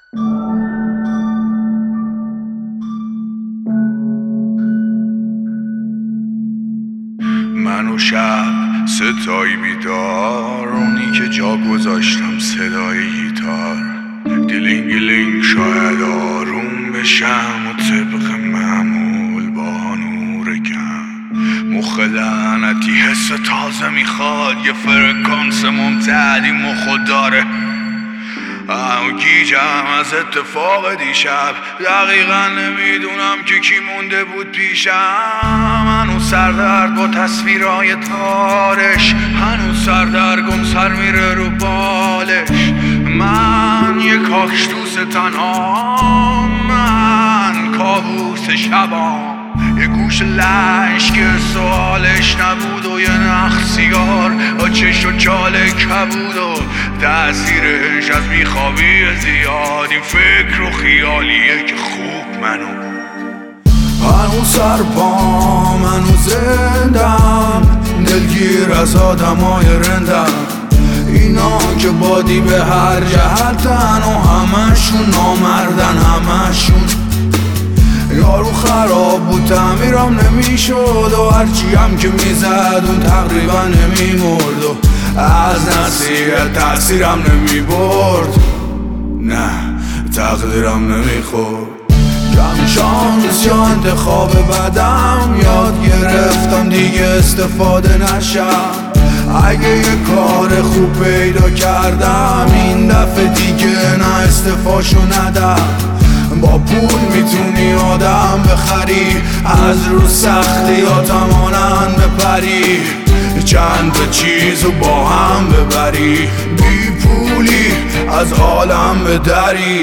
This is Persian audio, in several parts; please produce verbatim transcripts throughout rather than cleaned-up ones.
من و شب ستایی بیدار، اونی که جا گذاشتم صدای گیتار. دیلینگ شاید آروم بشم و طبق معمول با نور کم. مخ لعنتی حس تازه میخواد، یه فرکانس ممتدی مخو داره. اما گیجم از اتفاق دیشب، دقیقا نمیدونم که کی مونده بود پیشم. هنوز سردرد با تصویرهای تارش، هنوز سردرگم سر میره رو بالش. من یه کاکتوس تنها، من کابوس شبام. یه گوش لش که سوالش نبود و یه نخ سیگار با چش و چال کبود و تأثیرش از بیخوابی زیاد. این فکر و خیالیه که خوب منو هنوز سر پام، هنوز زندم، دلگیر از آدمای رندم. اینا که بادی به هر جهتن و همشون نامردن، همشون یارو خراب بود تعمیرم نمیشد و هرچی هم که میزد اون تقریبا نمیمرد و از نصیحت تأثیرم نمیبرد، نه تقدیرم نمیخورد. کم شانس یا انتخاب بدم، یاد گرفتم دیگه استفاده نشم. اگه یه کار خوب پیدا کردم این دفعه دیگه نه استفاشو ندم. با پول میتونی آدم بخری، از رو سختیاتم آنن بپری. چند تا چیزو با هم ببری، بی پولی از عالم بدری.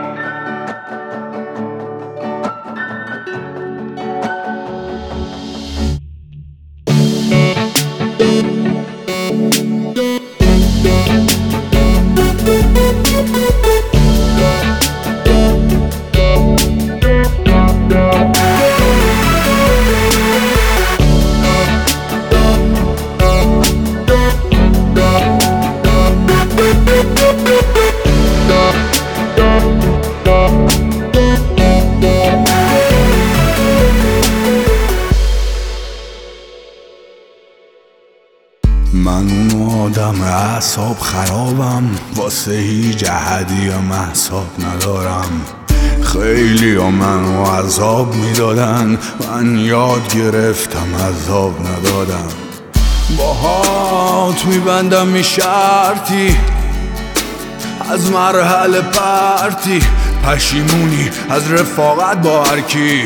من اون آدم اعصاب خرابم، واسه هیچ جهدی هم احساب ندارم. خیلی ها منو عذاب میدادن، من یاد گرفتم عذاب ندادم. باهات میبندم میشرتی از مرحله پرتی، پشیمونی از رفاقت با هرکی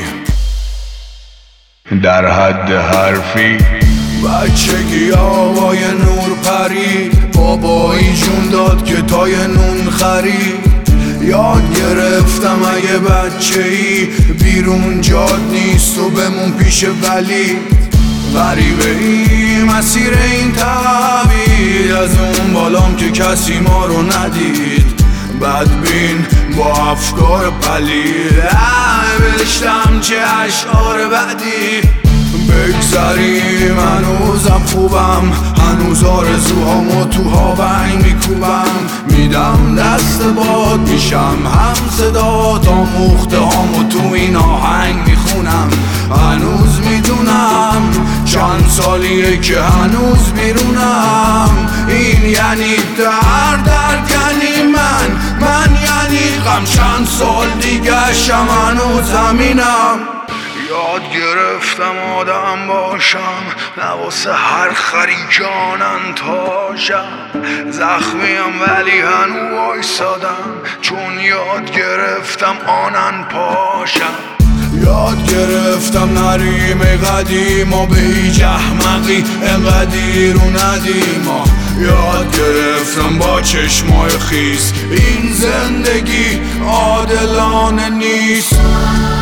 در حد حرفی. بچگی آقای نور پری، بابایی جون داد که تای نون خرید. یاد گرفتم اگه بچه ای بیرون جاد نیست و بمون پیش ولی. غریبه ای مسیر این تبعید، از اون بالام که کسی ما رو ندید. بدبین با افکار پلید، نوشتم چه اشعار بدی. بگذریم هنوزم خوبم، هنوز آرزوهامو تو هاونگ میکوبم. میدم دست باد میشم هم صدا، تا موخته هامو تو این آهنگ میخونم. هنوز میدونم چند سالیه که هنوز بیرونم. این یعنی در درد یعنی من، من یعنی غم. چند سال دیگه شم هنوز زمینم. یاد گرفتم آدم باشم، نه واسه هر خری جانن تاشم. زخمیم ولی هنو وایسادم، چون یاد گرفتم آنن پاشم. یاد گرفتم نریم قدیم و به هیچ احمقی انقدی رو ندیم. یاد گرفتم با چشمای خیس این زندگی عادلانه نیست.